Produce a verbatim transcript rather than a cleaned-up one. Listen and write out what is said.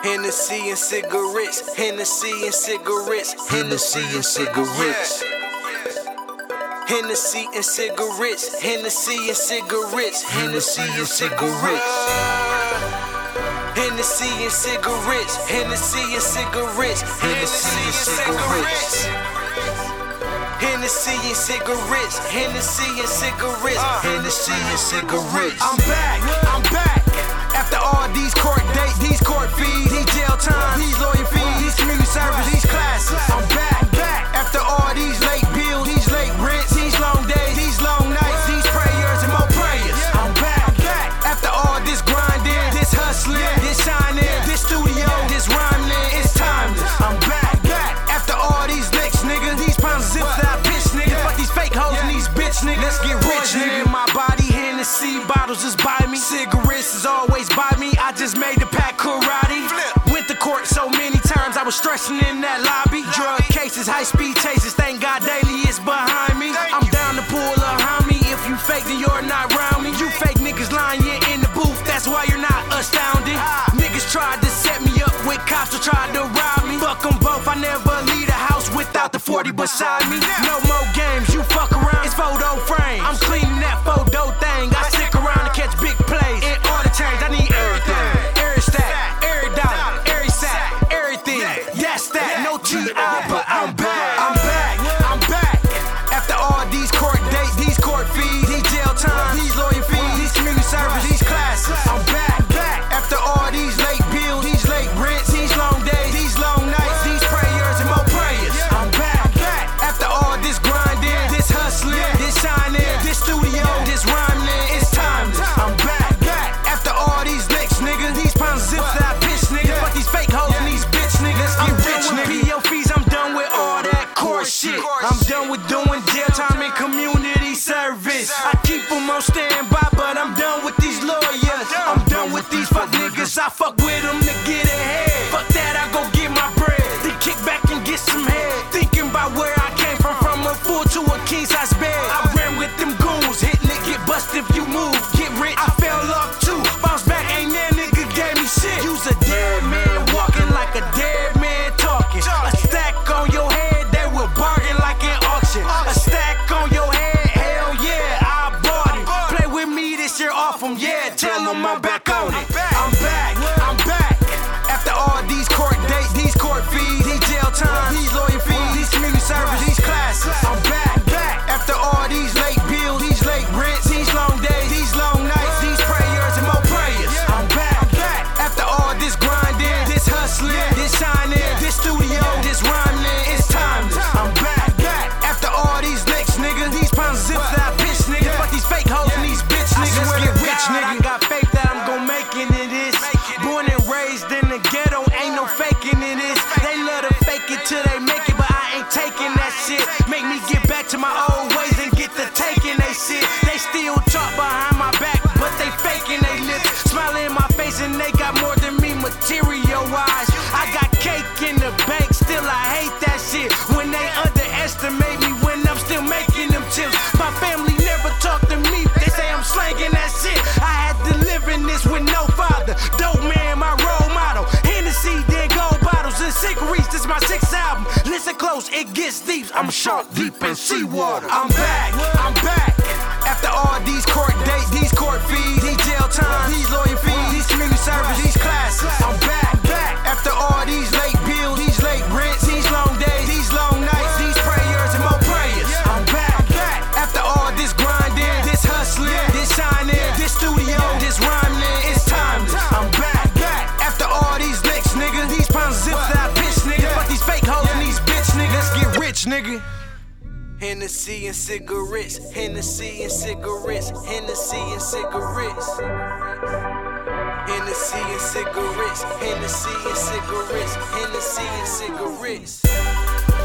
Hennessy and cigarettes, Hennessy and cigarettes, Hennessy and cigarettes. Hennessy and cigarettes, Hennessy and cigarettes, Hennessy and cigarettes. Hennessy and cigarettes, Hennessy and cigarettes, Hennessy and cigarettes. Hennessy and cigarettes, Hennessy and cigarettes, Hennessy and cigarettes. I'm back, I'm back. After all these court dates, these court fees, these jail time, these lawyer fees, these community service, these classes. I'm back, back. After all these late bills, these late rents, these long days, these long nights, these prayers and more prayers. I'm back, back. After all this grinding, this hustling, this shining, this studio, this rhyming, it's timeless. I'm back, back. After all these licks, nigga, these pounds of zips that I pitch, nigga. Fuck these fake hoes and these bitch niggas. Let's get rich, nigga. My body, Hennessy bottles is by me. Cigarettes is always by me. I just made the pack karate. Went to court so many times, I was stressing in that lobby. Drug cases, high speed chases, thank God daily is behind me. I'm down to pull a homie. If you fake, then you're not round me. You fake niggas lying, you're in the booth, that's why you're not astounding. Niggas tried to set me up with cops who tried to rob me. Fuck them both, I never leave the house without the forty beside me. No more games, you fuck around, it's photo frame. I'm cleaning that photo thing, I stick around to catch big plays. In order change, I need everything. Every stack, every dollar, every sack, everything. That's that, no T I, but I'm back. I'm back, I'm back. After all these court dates, these court fees, these jail time, these lawyer fees, these community service, these classes. I'm back, back. After all these late bills, these late rents, these long days, these long nights, these prayers and more prayers. I'm back, back. After all this grinding, this hustling, this shining, this studio, this rhyming, it's timeless. I'm back, back. After all these licks, nigga, these pounds of zips that I pitch, nigga. Fuck these fake hoes and these bitch niggas. I'm rich, nigga. P O fees, I'm done with all that court shit. I'm done with doing jail time and community service. I keep them on standby, but I'm done with these lawyers. I'm done with these fuck niggas. I fuck with them to get ahead. Fuck that, I go get my bread. Then kick back and get some head. Thinking about where I came from, from a full to a king size bed. I ran with them goons, hit nigga, get bust if you move. Get rich, I fell off too. Bounce back, ain't that nigga gave me shit. You's a dead man walking like a dead man talking. A stack on your head, they will bargain like an auction. A stack on your head, hell yeah, I bought it. Play with me this year off them, yeah, tell them I'm back on it. I'm back, I'm back. After all these court dates, these court fees, these jail time, these lawyer fees, these community service, these classes. I'm back, back. After all these late bills, these late rents, these long days, these long nights, these prayers and more prayers. I'm back, back. After all this grinding, this hustling, this shining, this studio, this rhyming, it's timeless. I'm back, back. After all these licks, nigga, these pounds of zips that I pitch, nigga. Fuck these fake hoes and these bitch niggas. Let's get rich, nigga. I got faith that I'm gon' make it in this. Born and raised in the ghetto, ain't no faking in this. They love to fake it till they make it, but I ain't taking that shit. Make me get back to my old ways and get to taking they shit. They still talk behind my back, but they faking they lips. Smiling in my face and they got more than me material-wise. I got cake in the bank, still I hate that shit. When they underestimate me, when I'm still making them chips. My family never talk to me, they say I'm slanging that shit. I had to live in this with no father. Dope man, my role model. Hennessy, then gold bottles and cigarettes. This is my sixth album. Listen close, it gets deep. I'm shark deep in seawater. I'm back, I'm back. After all these court dates, these court fees, these jail time, these lawyer fees, these community service, these classes. I'm back, back. After all these late bills, these late rents, these long days, these long nights, these prayers and more prayers. I'm back, back. After all this grinding, this hustling, this shining, this studio, this rhyming, it's timeless. I'm back, back. After all these licks, nigga, these pounds of zips that I pitch, nigga. Fuck these fake hoes and these bitch niggas. Let's get rich, nigga. Hennessy and cigarettes, Hennessy and cigarettes, Hennessy and cigarettes. Hennessy and cigarettes, Hennessy and cigarettes, Hennessy and cigarettes.